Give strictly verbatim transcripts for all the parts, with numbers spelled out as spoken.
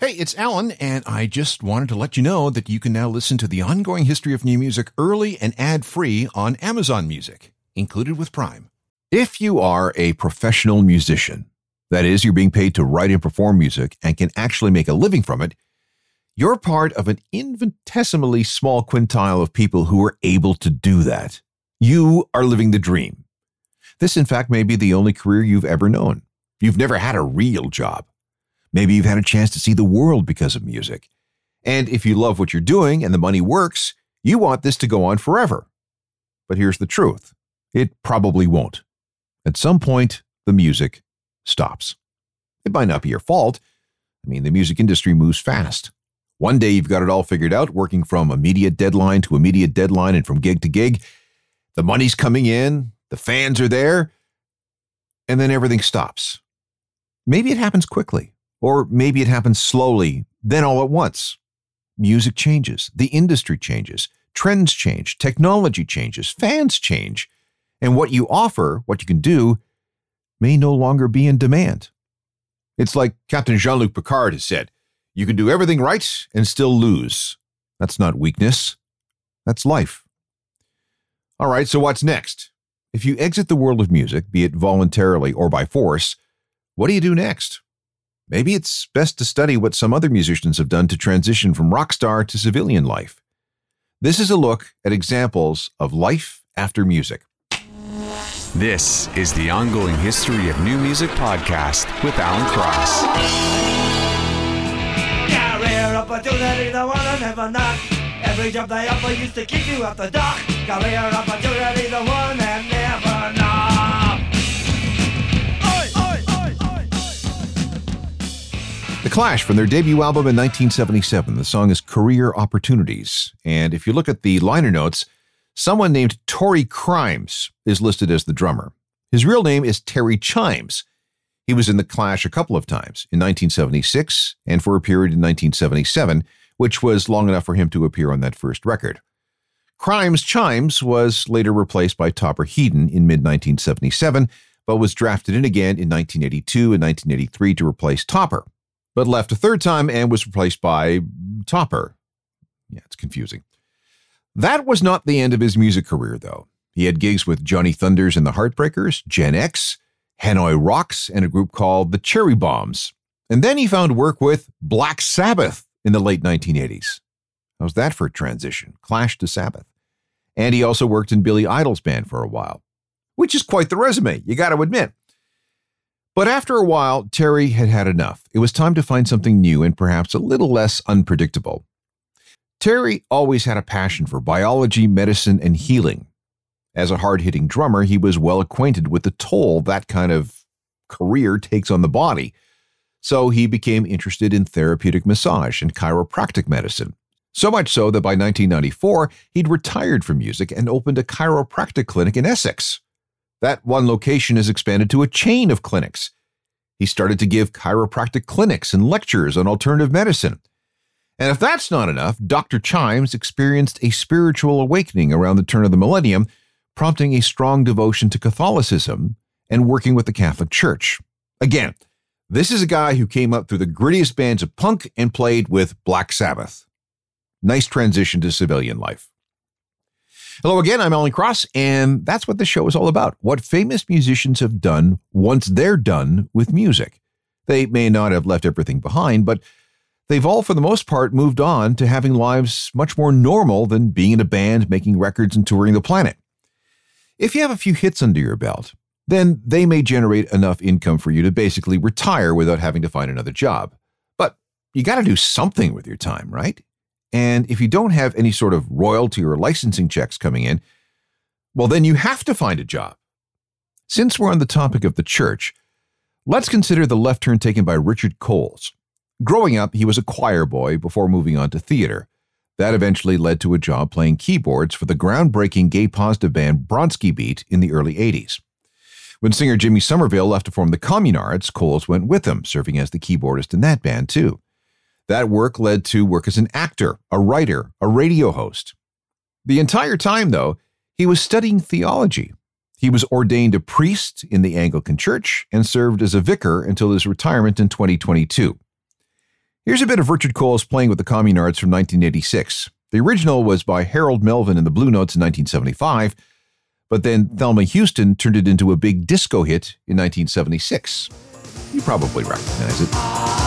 Hey, it's Alan, and I just wanted to let you know that you can now listen to the ongoing history of new music early and ad-free on Amazon Music, included with Prime. If you are a professional musician, that is, you're being paid to write and perform music and can actually make a living from it, you're part of an infinitesimally small quintile of people who are able to do that. You are living the dream. This, in fact, may be the only career you've ever known. You've never had a real job. Maybe you've had a chance to see the world because of music. And if you love what you're doing and the money works, you want this to go on forever. But here's the truth. It probably won't. At some point, the music stops. It might not be your fault. I mean, the music industry moves fast. One day you've got it all figured out, working from immediate deadline to immediate deadline and from gig to gig. The money's coming in, the fans are there, and then everything stops. Maybe it happens quickly, or maybe it happens slowly, then all at once. Music changes, the industry changes, trends change, technology changes, fans change, and what you offer, what you can do, may no longer be in demand. It's like Captain Jean-Luc Picard has said, you can do everything right and still lose. That's not weakness. That's life. All right, so what's next? If you exit the world of music, be it voluntarily or by force, what do you do next? Maybe it's best to study what some other musicians have done to transition from rock star to civilian life. This is a look at examples of life after music. This is the Ongoing History of New Music podcast with Alan Cross. Career opportunity, the one I never knock. Every job they offer used to keep you at the dock. Career opportunity, the one that never knock. Oi, oi, oi, oi, oi. The Clash, from their debut album in nineteen seventy-seven, the song is Career Opportunities. And if you look at the liner notes, someone named Torrey Crimes is listed as the drummer. His real name is Terry Chimes. He was in The Clash a couple of times, in nineteen seventy-six and for a period in nineteen seventy-seven, which was long enough for him to appear on that first record. Crimes Chimes was later replaced by Topper Headon in mid nineteen seventy-seven, but was drafted in again in nineteen eighty-two and nineteen eighty-three to replace Topper, but left a third time and was replaced by Topper. Yeah, it's confusing. That was not the end of his music career, though. He had gigs with Johnny Thunders and the Heartbreakers, Gen X, Hanoi Rocks, and a group called the Cherry Bombs. And then he found work with Black Sabbath in the late nineteen eighties. How's that for a transition? Clash to Sabbath. And he also worked in Billy Idol's band for a while, which is quite the resume, you got to admit. But after a while, Terry had had enough. It was time to find something new and perhaps a little less unpredictable. Terry always had a passion for biology, medicine, and healing. As a hard-hitting drummer, he was well acquainted with the toll that kind of career takes on the body. So he became interested in therapeutic massage and chiropractic medicine. So much so that by nineteen ninety-four, he'd retired from music and opened a chiropractic clinic in Essex. That one location has expanded to a chain of clinics. He started to give chiropractic clinics and lectures on alternative medicine. And if that's not enough, Doctor Chimes experienced a spiritual awakening around the turn of the millennium, prompting a strong devotion to Catholicism and working with the Catholic Church. Again, this is a guy who came up through the grittiest bands of punk and played with Black Sabbath. Nice transition to civilian life. Hello again, I'm Alan Cross, and that's what the show is all about. What famous musicians have done once they're done with music. They may not have left everything behind, but they've all, for the most part, moved on to having lives much more normal than being in a band, making records, and touring the planet. If you have a few hits under your belt, then they may generate enough income for you to basically retire without having to find another job. But you got to do something with your time, right? And if you don't have any sort of royalty or licensing checks coming in, well, then you have to find a job. Since we're on the topic of the church, let's consider the left turn taken by Richard Coles. Growing up, he was a choir boy before moving on to theater. That eventually led to a job playing keyboards for the groundbreaking gay-positive band Bronski Beat in the early eighties. When singer Jimmy Somerville left to form the Communards, Coles went with him, serving as the keyboardist in that band too. That work led to work as an actor, a writer, a radio host. The entire time, though, he was studying theology. He was ordained a priest in the Anglican Church and served as a vicar until his retirement in twenty twenty-two. Here's a bit of Richard Cole's Playing with the Communards from nineteen eighty-six. The original was by Harold Melvin and the Blue Notes in nineteen seventy-five, but then Thelma Houston turned it into a big disco hit in nineteen seventy-six. You probably recognize it.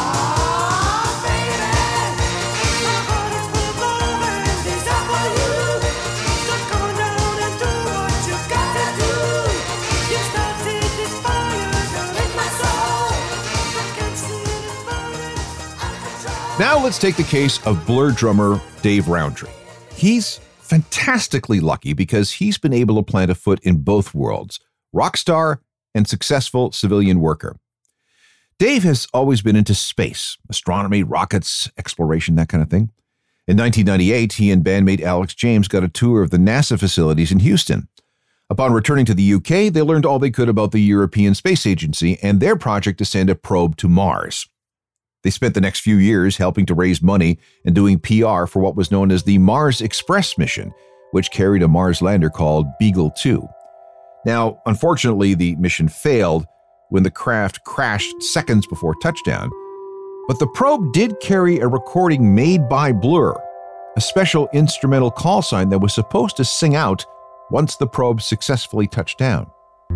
Now let's take the case of Blur drummer Dave Rowntree. He's fantastically lucky because he's been able to plant a foot in both worlds, rock star and successful civilian worker. Dave has always been into space, astronomy, rockets, exploration, that kind of thing. In nineteen ninety-eight, he and bandmate Alex James got a tour of the NASA facilities in Houston. Upon returning to the U K, they learned all they could about the European Space Agency and their project to send a probe to Mars. They spent the next few years helping to raise money and doing P R for what was known as the Mars Express mission, which carried a Mars lander called Beagle two. Now, unfortunately, the mission failed when the craft crashed seconds before touchdown, but the probe did carry a recording made by Blur, a special instrumental call sign that was supposed to sing out once the probe successfully touched down.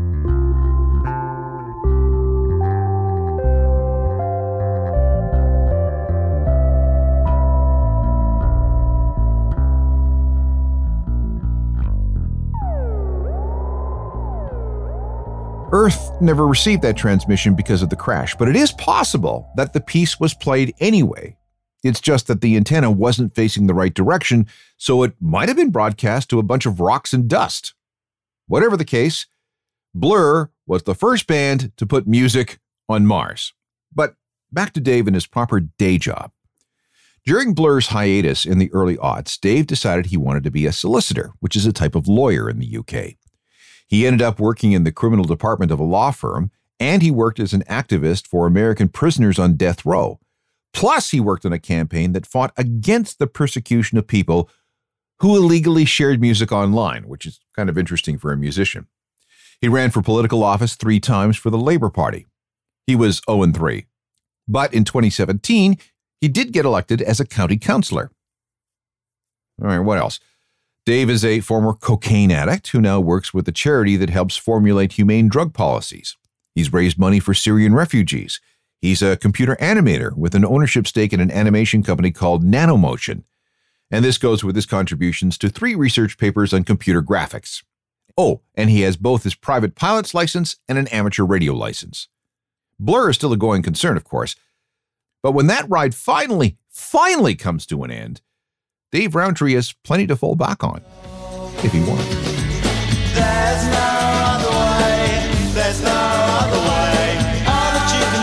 Earth never received that transmission because of the crash, but it is possible that the piece was played anyway. It's just that the antenna wasn't facing the right direction, so it might have been broadcast to a bunch of rocks and dust. Whatever the case, Blur was the first band to put music on Mars. But back to Dave and his proper day job. During Blur's hiatus in the early aughts, Dave decided he wanted to be a solicitor, which is a type of lawyer in the U K. He ended up working in the criminal department of a law firm, and he worked as an activist for American prisoners on death row. Plus, he worked on a campaign that fought against the persecution of people who illegally shared music online, which is kind of interesting for a musician. He ran for political office three times for the Labour Party. He was oh and three. But in twenty seventeen, he did get elected as a county councillor. All right, what else? Dave is a former cocaine addict who now works with a charity that helps formulate humane drug policies. He's raised money for Syrian refugees. He's a computer animator with an ownership stake in an animation company called Nanomotion. And this goes with his contributions to three research papers on computer graphics. Oh, and he has both his private pilot's license and an amateur radio license. Blur is still a going concern, of course. But when that ride finally, finally comes to an end, Dave Rowntree has plenty to fall back on, if he wants. There's no other way, there's no other way. All that you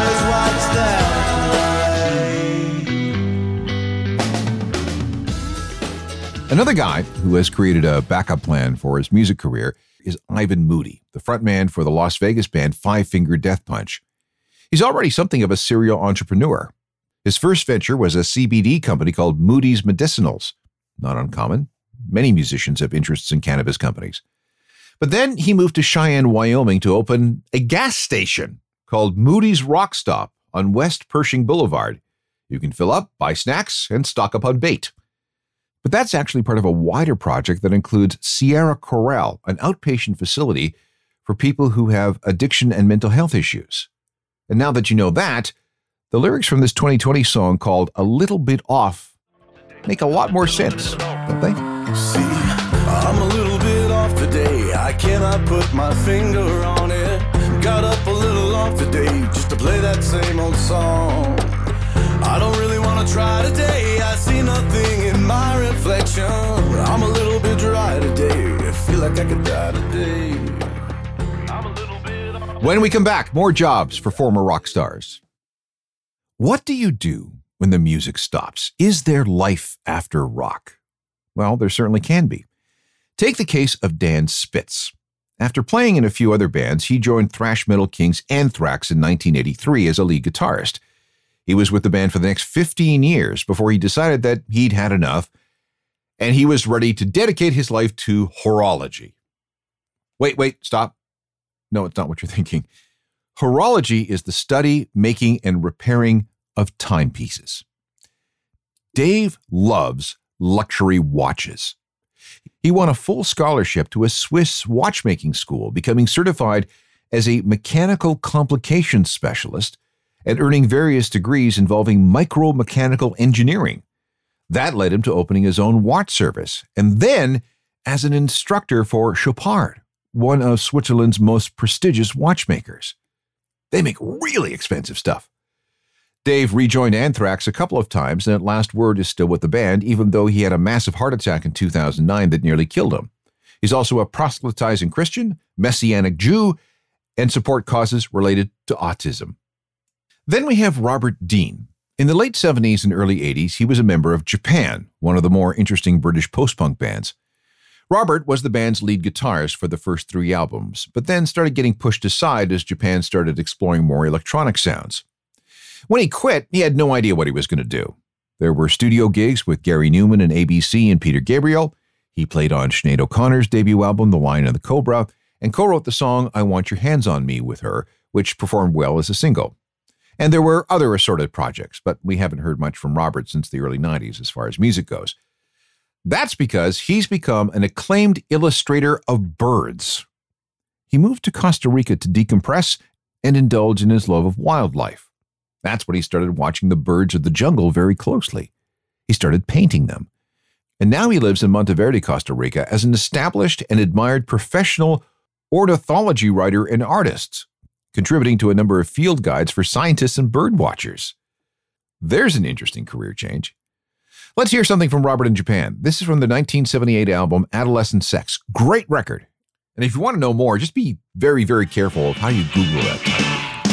can do is watch them play. Another guy who has created a backup plan for his music career is Ivan Moody, the frontman for the Las Vegas band Five Finger Death Punch. He's already something of a serial entrepreneur. His first venture was a C B D company called Moody's Medicinals. Not uncommon. Many musicians have interests in cannabis companies. But then he moved to Cheyenne, Wyoming to open a gas station called Moody's Rock Stop on West Pershing Boulevard. You can fill up, buy snacks, and stock up on bait. But that's actually part of a wider project that includes Sierra Corral, an outpatient facility for people who have addiction and mental health issues. And now that you know that, the lyrics from this twenty twenty song called A Little Bit Off make a lot more sense, don't they? See, I'm a little bit off today. I cannot put my finger on it. Got up a little off today just to play that same old song. I don't really want to try today. I see nothing in my reflection. I'm a little bit dry today. I feel like I could die today. I'm a little bit off. When we come back, more jobs for former rock stars. What do you do when the music stops? Is there life after rock? Well, there certainly can be. Take the case of Dan Spitz. After playing in a few other bands, he joined thrash metal kings Anthrax in nineteen eighty-three as a lead guitarist. He was with the band for the next fifteen years before he decided that he'd had enough, and he was ready to dedicate his life to horology. Wait, wait, stop. No, it's not what you're thinking. Horology is the study, making, and repairing of timepieces. Dave loves luxury watches. He won a full scholarship to a Swiss watchmaking school, becoming certified as a mechanical complications specialist and earning various degrees involving micro-mechanical engineering. That led him to opening his own watch service, and then as an instructor for Chopard, one of Switzerland's most prestigious watchmakers. They make really expensive stuff. Dave rejoined Anthrax a couple of times, and at last word is still with the band, even though he had a massive heart attack in two thousand nine that nearly killed him. He's also a proselytizing Christian, Messianic Jew, and support causes related to autism. Then we have Robert Dean. In the late seventies and early eighties, he was a member of Japan, one of the more interesting British post-punk bands. Robert was the band's lead guitarist for the first three albums, but then started getting pushed aside as Japan started exploring more electronic sounds. When he quit, he had no idea what he was going to do. There were studio gigs with Gary Newman and A B C and Peter Gabriel. He played on Sinead O'Connor's debut album, The Lion and the Cobra, and co-wrote the song I Want Your Hands on Me with her, which performed well as a single. And there were other assorted projects, but we haven't heard much from Robert since the early nineties as far as music goes. That's because he's become an acclaimed illustrator of birds. He moved to Costa Rica to decompress and indulge in his love of wildlife. That's when he started watching the birds of the jungle very closely. He started painting them. And now he lives in Monteverde, Costa Rica, as an established and admired professional ornithology writer and artist, contributing to a number of field guides for scientists and bird watchers. There's an interesting career change. Let's hear something from Robert in Japan. This is from the nineteen seventy-eight album Adolescent Sex. Great record. And if you want to know more, just be very, very careful of how you Google that title.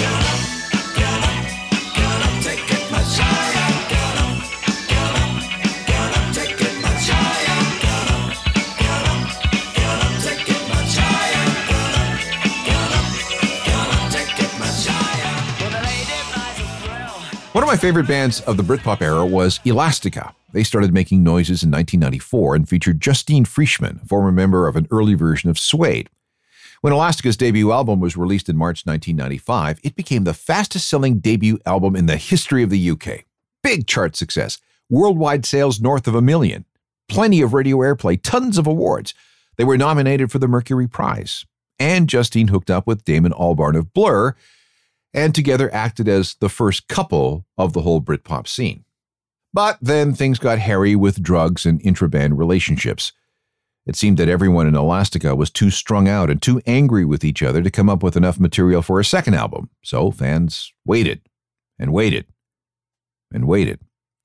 One of my favorite bands of the Britpop era was Elastica. They started making noises in nineteen ninety-four and featured Justine Frischmann, a former member of an early version of Suede. When Elastica's debut album was released in March nineteen ninety-five, it became the fastest-selling debut album in the history of the U K. Big chart success, worldwide sales north of a million, plenty of radio airplay, tons of awards. They were nominated for the Mercury Prize. And Justine hooked up with Damon Albarn of Blur, and together acted as the first couple of the whole Britpop scene. But then things got hairy with drugs and intra-band relationships. It seemed that everyone in Elastica was too strung out and too angry with each other to come up with enough material for a second album, so fans waited and waited and waited.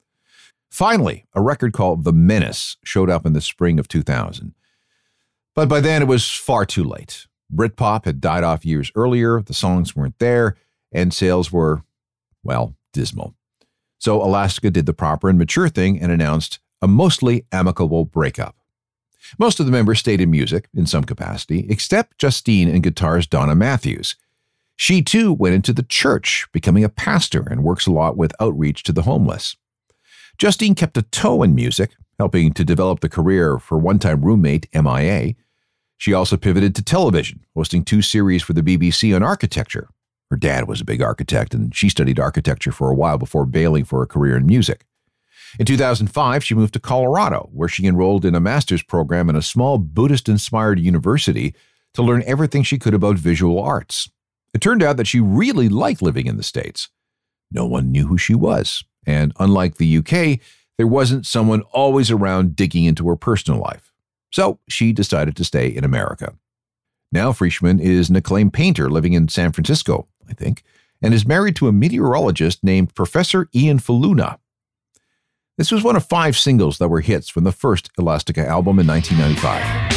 Finally, a record called The Menace showed up in the spring of two thousand. But by then it was far too late. Britpop had died off years earlier, the songs weren't there, and sales were, well, dismal. So Elastica did the proper and mature thing and announced a mostly amicable breakup. Most of the members stayed in music in some capacity, except Justine and guitarist Donna Matthews. She too went into the church, becoming a pastor, and works a lot with outreach to the homeless. Justine kept a toe in music, helping to develop the career for one-time roommate M I A. She also pivoted to television, hosting two series for the B B C on architecture. Her dad was a big architect, and she studied architecture for a while before bailing for a career in music. In two thousand five, she moved to Colorado, where she enrolled in a master's program in a small Buddhist-inspired university to learn everything she could about visual arts. It turned out that she really liked living in the States. No one knew who she was, and unlike the U K, there wasn't someone always around digging into her personal life. So she decided to stay in America. Now Frischmann is an acclaimed painter living in San Francisco, I think, and is married to a meteorologist named Professor Ian Faluna. This was one of five singles that were hits from the first Elastica album in nineteen ninety-five.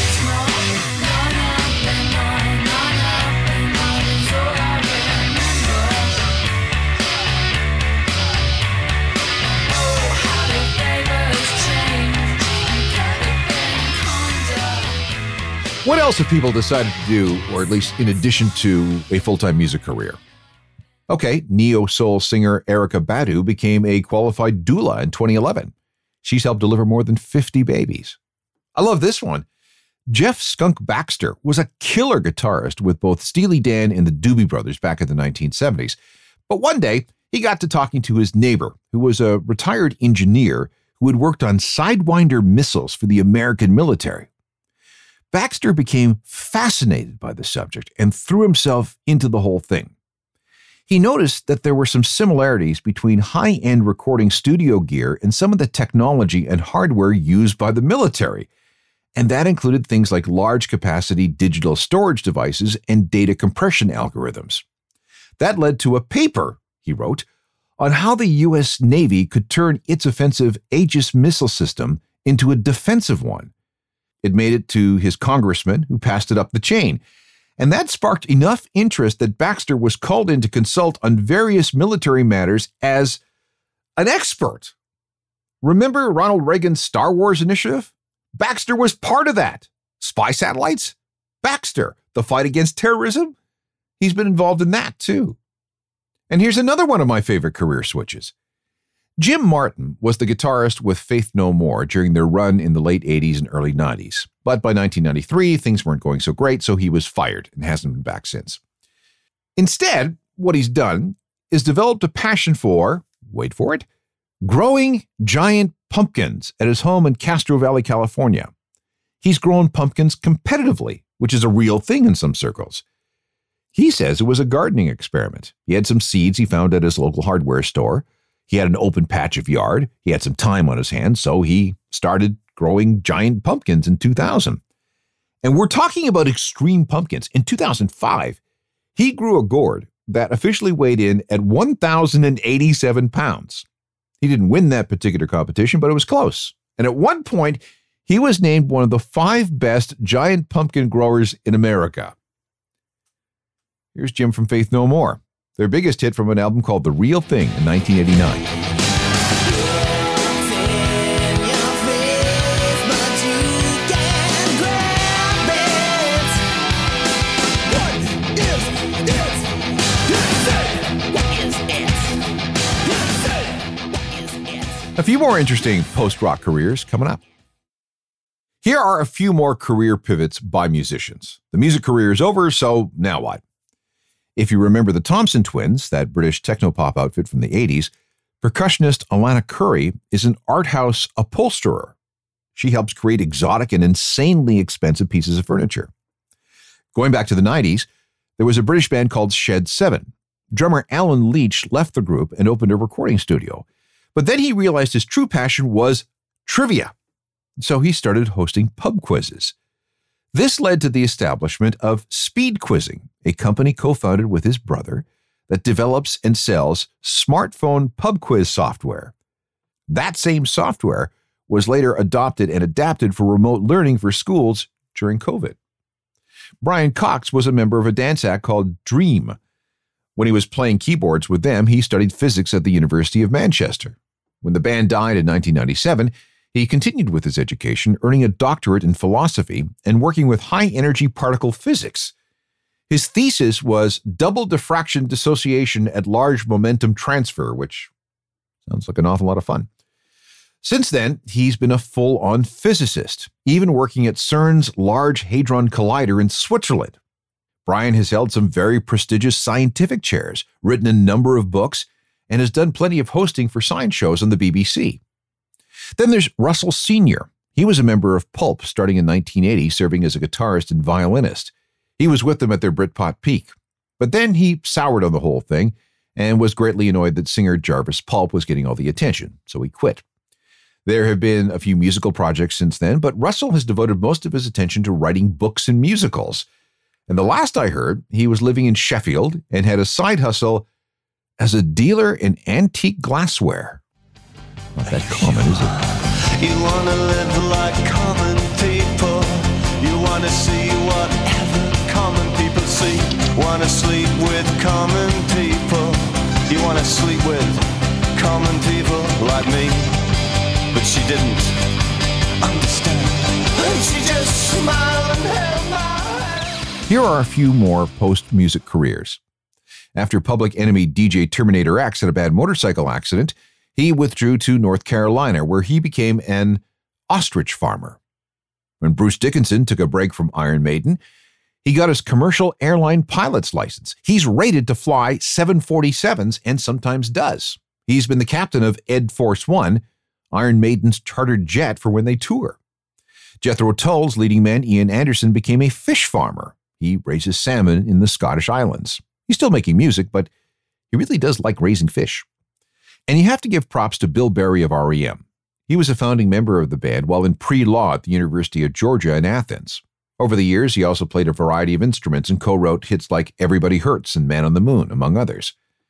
What else have people decided to do, or at least in addition to a full-time music career? Okay, neo-soul singer Erykah Badu became a qualified doula in twenty eleven. She's helped deliver more than fifty babies. I love this one. Jeff Skunk Baxter was a killer guitarist with both Steely Dan and the Doobie Brothers back in the nineteen seventies. But one day, he got to talking to his neighbor, who was a retired engineer who had worked on Sidewinder missiles for the American military. Baxter became fascinated by the subject and threw himself into the whole thing. He noticed that there were some similarities between high-end recording studio gear and some of the technology and hardware used by the military, and that included things like large-capacity digital storage devices and data compression algorithms. That led to a paper, he wrote, on how the U S Navy could turn its offensive Aegis missile system into a defensive one. It made it to his congressman, who passed it up the chain, and that sparked enough interest that Baxter was called in to consult on various military matters as an expert. Remember Ronald Reagan's Star Wars initiative? Baxter was part of that. Spy satellites? Baxter. The fight against terrorism? He's been involved in that too. And here's another one of my favorite career switches. Jim Martin was the guitarist with Faith No More during their run in the late eighties and early nineties. But by nineteen ninety-three, things weren't going so great, so he was fired and hasn't been back since. Instead, what he's done is developed a passion for, wait for it, growing giant pumpkins at his home in Castro Valley, California. He's grown pumpkins competitively, which is a real thing in some circles. He says it was a gardening experiment. He had some seeds he found at his local hardware store. He had an open patch of yard. He had some time on his hands, so he started growing giant pumpkins in two thousand. And we're talking about extreme pumpkins. In two thousand five, he grew a gourd that officially weighed in at one thousand eighty-seven pounds. He didn't win that particular competition, but it was close. And at one point, he was named one of the five best giant pumpkin growers in America. Here's Jim from Faith No More, their biggest hit from an album called The Real Thing in nineteen eighty-nine. A few more interesting post-rock careers coming up. Here are a few more career pivots by musicians. The music career is over, so now what? If you remember the Thompson Twins, that British techno-pop outfit from the eighties, percussionist Alana Curry is an art house upholsterer. She helps create exotic and insanely expensive pieces of furniture. Going back to the nineties, there was a British band called Shed seven. Drummer Alan Leach left the group and opened a recording studio. But then he realized his true passion was trivia. So he started hosting pub quizzes. This led to the establishment of Speed Quizzing, a company co-founded with his brother that develops and sells smartphone pub quiz software. That same software was later adopted and adapted for remote learning for schools during COVID. Brian Cox was a member of a dance act called Dream. When he was playing keyboards with them, he studied physics at the University of Manchester. When the band died in nineteen ninety-seven, he continued with his education, earning a doctorate in philosophy and working with high-energy particle physics. His thesis was double diffraction dissociation at large momentum transfer, which sounds like an awful lot of fun. Since then, he's been a full-on physicist, even working at CERN's Large Hadron Collider in Switzerland. Brian has held some very prestigious scientific chairs, written a number of books, and has done plenty of hosting for science shows on the B B C. Then there's Russell Senior He was a member of Pulp starting in nineteen eighty, serving as a guitarist and violinist. He was with them at their Britpop peak. But then he soured on the whole thing and was greatly annoyed that singer Jarvis Pulp was getting all the attention, so he quit. There have been a few musical projects since then, but Russell has devoted most of his attention to writing books and musicals. And the last I heard, he was living in Sheffield and had a side hustle as a dealer in antique glassware. Not that common, is it? You want to live like common people. You want to see whatever common people see. Want to sleep with common people. You want to sleep with common people like me. But she didn't understand. And she just smiled and held my hand. Here are a few more post-music careers. After Public Enemy D J Terminator X had a bad motorcycle accident, he withdrew to North Carolina, where he became an ostrich farmer. When Bruce Dickinson took a break from Iron Maiden, He got his commercial airline pilot's license. He's rated to fly seven forty-sevens and sometimes does. He's been the captain of Ed Force One, Iron Maiden's chartered jet for when they tour. Jethro Tull's leading man, Ian Anderson, became a fish farmer. He raises salmon in the Scottish Islands. He's still making music, but he really does like raising fish. And you have to give props to Bill Berry of R E M. He was a founding member of the band while in pre-law at the University of Georgia in Athens. Over the years, he also played a variety of instruments and co-wrote hits like Everybody Hurts and Man on the Moon, among others.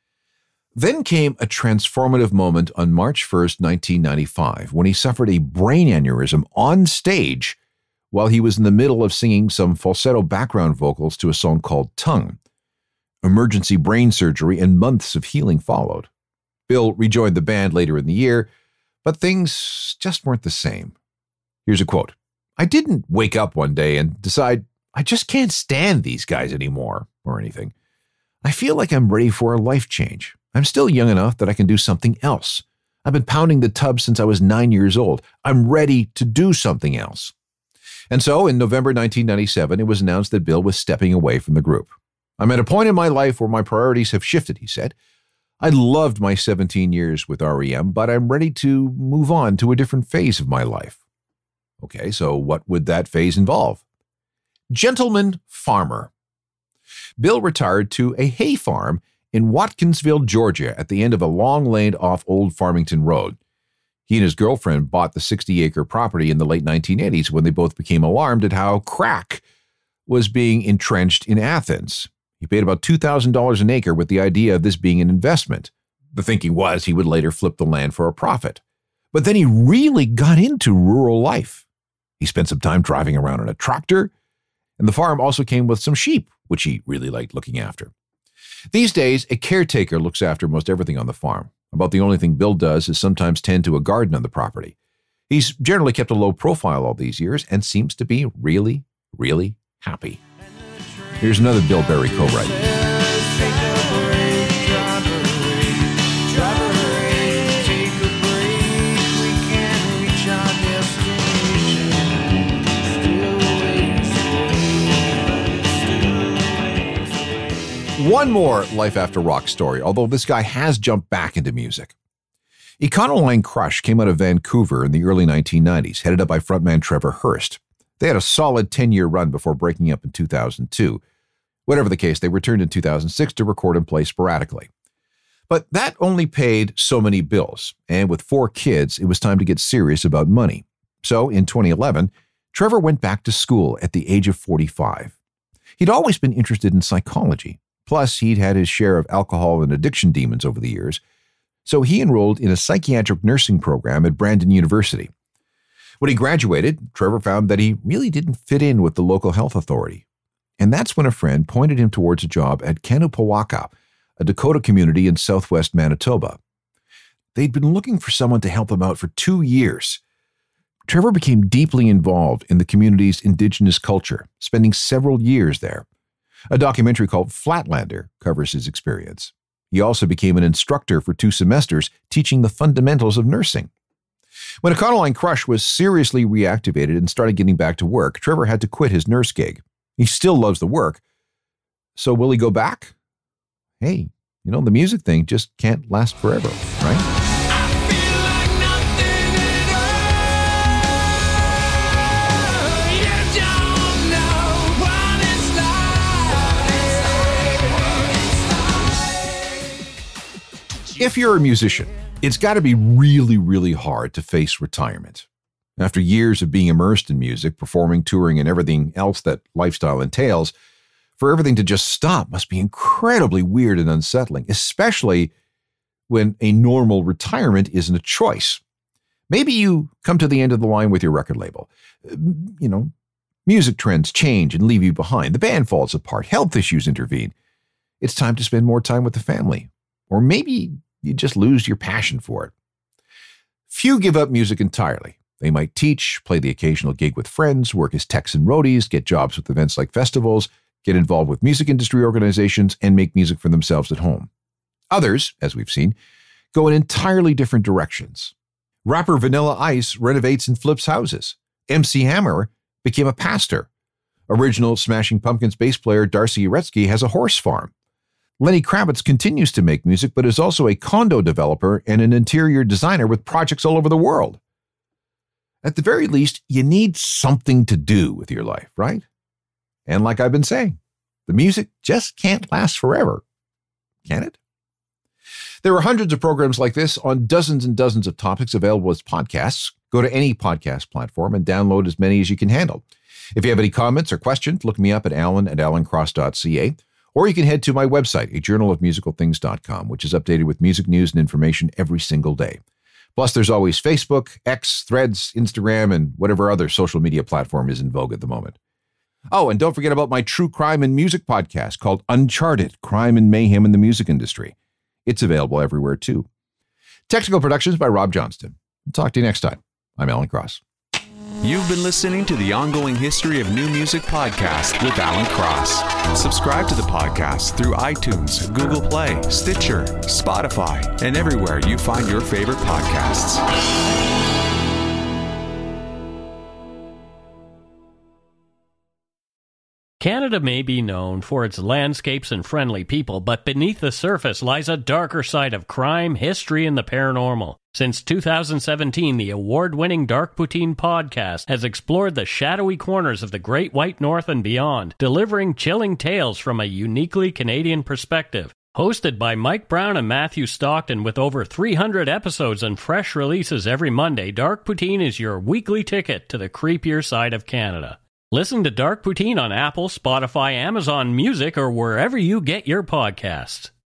Then came a transformative moment on March first, nineteen ninety-five, when he suffered a brain aneurysm on stage while he was in the middle of singing some falsetto background vocals to a song called Tongue. Emergency brain surgery and months of healing followed. Bill rejoined the band later in the year, but things just weren't the same. Here's a quote. "I didn't wake up one day and decide I just can't stand these guys anymore or anything. I feel like I'm ready for a life change. I'm still young enough that I can do something else. I've been pounding the tub since I was nine years old. I'm ready to do something else." And so in November nineteen ninety-seven, it was announced that Bill was stepping away from the group. "I'm at a point in my life where my priorities have shifted," he said. "I loved my seventeen years with R E M, but I'm ready to move on to a different phase of my life." Okay, so what would that phase involve? Gentleman farmer. Bill retired to a hay farm in Watkinsville, Georgia, at the end of a long lane off Old Farmington Road. He and his girlfriend bought the sixty-acre property in the late nineteen eighties when they both became alarmed at how crack was being entrenched in Athens. He paid about two thousand dollars an acre with the idea of this being an investment. The thinking was he would later flip the land for a profit. But then he really got into rural life. He spent some time driving around in a tractor, and the farm also came with some sheep, which he really liked looking after. These days, a caretaker looks after most everything on the farm. About the only thing Bill does is sometimes tend to a garden on the property. He's generally kept a low profile all these years and seems to be really, really happy. Here's another Bill Berry co-write. One more Life After Rock story, although this guy has jumped back into music. Econoline Crush came out of Vancouver in the early nineteen nineties, headed up by frontman Trevor Hurst. They had a solid ten-year run before breaking up in two thousand two. Whatever the case, they returned in two thousand six to record and play sporadically. But that only paid so many bills, and with four kids, it was time to get serious about money. So in twenty eleven, Trevor went back to school at the age of forty-five. He'd always been interested in psychology. Plus, he'd had his share of alcohol and addiction demons over the years, so he enrolled in a psychiatric nursing program at Brandon University. When he graduated, Trevor found that he really didn't fit in with the local health authority. And that's when a friend pointed him towards a job at Kanupawaqa, a Dakota community in southwest Manitoba. They'd been looking for someone to help them out for two years. Trevor became deeply involved in the community's indigenous culture, spending several years there. A documentary called Flatlander covers his experience. He also became an instructor for two semesters, teaching the fundamentals of nursing. When Econoline Crush was seriously reactivated and started getting back to work, Trevor had to quit his nurse gig. He still loves the work. So will he go back? Hey, you know, the music thing just can't last forever, right? If you're a musician, it's got to be really, really hard to face retirement. After years of being immersed in music, performing, touring, and everything else that lifestyle entails, for everything to just stop must be incredibly weird and unsettling, especially when a normal retirement isn't a choice. Maybe you come to the end of the line with your record label. You know, music trends change and leave you behind. The band falls apart. Health issues intervene. It's time to spend more time with the family. Or maybe you just lose your passion for it. Few give up music entirely. They might teach, play the occasional gig with friends, work as techs and roadies, get jobs with events like festivals, get involved with music industry organizations, and make music for themselves at home. Others, as we've seen, go in entirely different directions. Rapper Vanilla Ice renovates and flips houses. M C Hammer became a pastor. Original Smashing Pumpkins bass player Darcy Uretsky has a horse farm. Lenny Kravitz continues to make music, but is also a condo developer and an interior designer with projects all over the world. At the very least, you need something to do with your life, right? And like I've been saying, the music just can't last forever, can it? There are hundreds of programs like this on dozens and dozens of topics available as podcasts. Go to any podcast platform and download as many as you can handle. If you have any comments or questions, look me up at alan at alan cross dot c a, or you can head to my website, a journal of musical things dot com, which is updated with music news and information every single day. Plus, there's always Facebook, X, Threads, Instagram, and whatever other social media platform is in vogue at the moment. Oh, and don't forget about my true crime and music podcast called Uncharted, Crime and Mayhem in the Music Industry. It's available everywhere, too. Technical productions by Rob Johnston. I'll talk to you next time. I'm Alan Cross. You've been listening to the Ongoing History of New Music podcast with Alan Cross. Subscribe to the podcast through iTunes, Google Play, Stitcher, Spotify, and everywhere you find your favorite podcasts. Canada may be known for its landscapes and friendly people, but beneath the surface lies a darker side of crime, history, and the paranormal. Since two thousand seventeen, the award-winning Dark Poutine podcast has explored the shadowy corners of the Great White North and beyond, delivering chilling tales from a uniquely Canadian perspective. Hosted by Mike Brown and Matthew Stockton with over three hundred episodes and fresh releases every Monday, Dark Poutine is your weekly ticket to the creepier side of Canada. Listen to Dark Poutine on Apple, Spotify, Amazon Music, or wherever you get your podcasts.